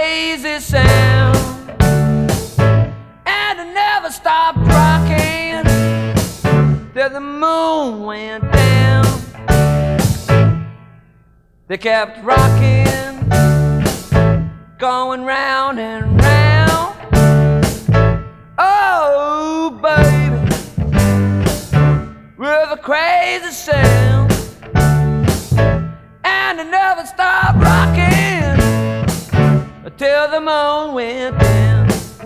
crazy sound, and it never stopped rocking till the moon went down. They kept rocking, going round and round. Oh, baby, with a crazy sound, and it never stopped rocking till the moon went down.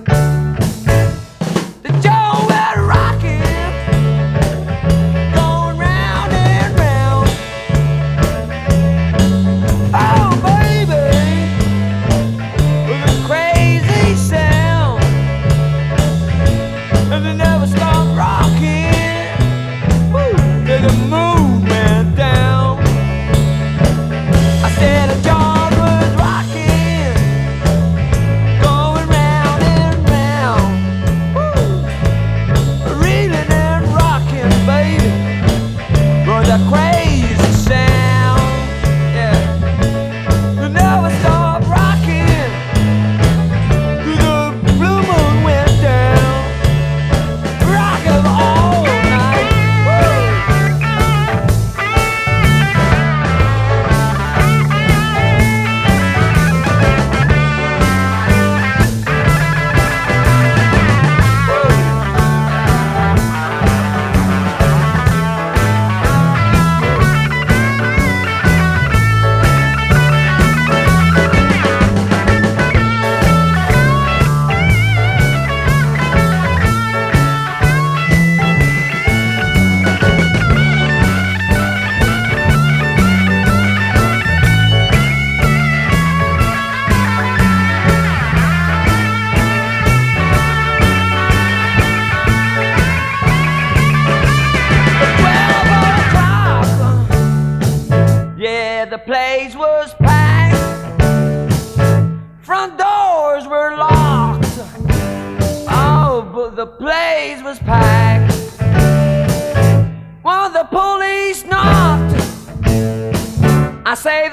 The Joe went rocking, going round and round. Oh, baby, with a crazy sound, and it never stopped rocking till the moon went down. I said a John was rocking, going round and round, reeling and rocking, baby, for the crazy sound. Yeah, it never stopped rocking till the blue moon went down, rocking all night. The place was packed, front doors were locked. Oh, but the place was packed. When the police knocked, I say